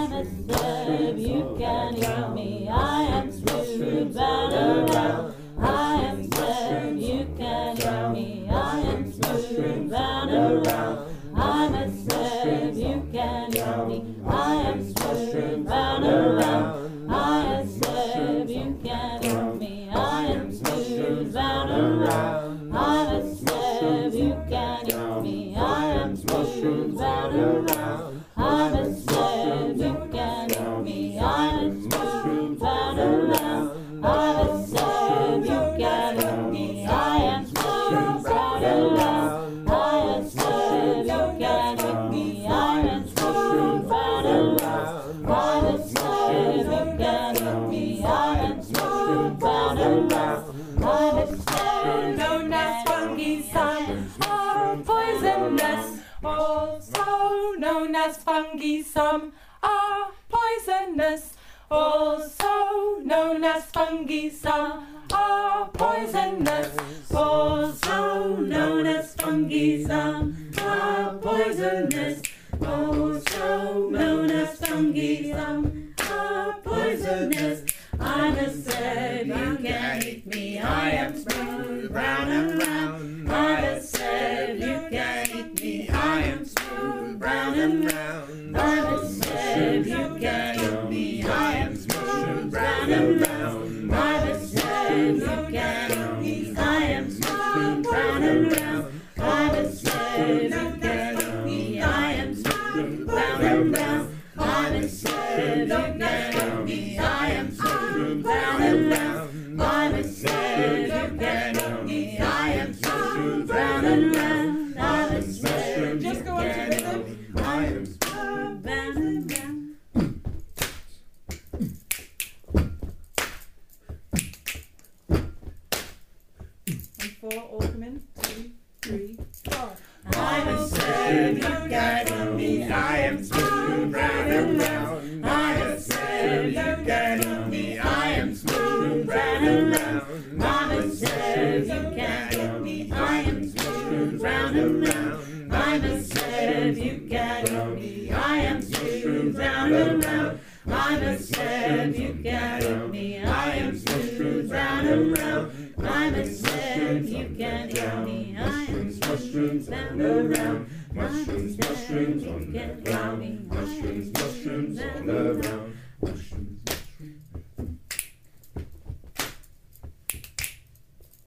I'm a slave, you can eat me. I am smooth round and round. I am slave, you can eat me. I am smooth round and round. I'm a slave, you can eat me. I am smooth round and round. I am slave, you can eat me. I am smooth round and round. I'm a slave, you can eat me. I am smooth round and round. I'm a slave, you can eat me. I am smooth round and round. I'm a slave, you can eat me. I am smooth round and round. I'm a slave, you can eat me. I am smooth round and round. I'm a slave, you can eat me. I am smooth round and round. I'm a slave known as fungicide, are poisonous. Also known as fungi, some are poisonous. Also known as fungi, some are poisonous. Also known as fungi, some are poisonous. Also known as fungi, some are poisonous. I'm a slave, you can't eat me. I am smooth round and round. I'm a slave, you can't eat me. I am smooth round and round. I'm a slave, you can't eat me. I am smooth round and round. I'm a slave, you can't eat me. I am smooth round and round. I'm a slave, you can't eat me. I am smooth round and round. I'm a slave, you can't eat me. I am smooth round and round. I'm a slave, you can't eat me. I am smooth round and round. I'm a slave, just go on to rhythm. I am smooth round and round. And 4, all come in. 2, 3, 4. I'm a slave, you can't eat me. I am smooth round and round. I'm a slave, you can't eat me. I am smooth round and round. I'm a slave, you can't eat me. I am smooth round and round. I'm a slave, you can't eat me. I am smooth round and round. I'm a slave, you can't eat me. I am smooth round and round. I'm a slave, you can't eat me. I am smooth round and round. Mushrooms, mushrooms on the ground. Mushrooms, mushrooms all around. Mushrooms.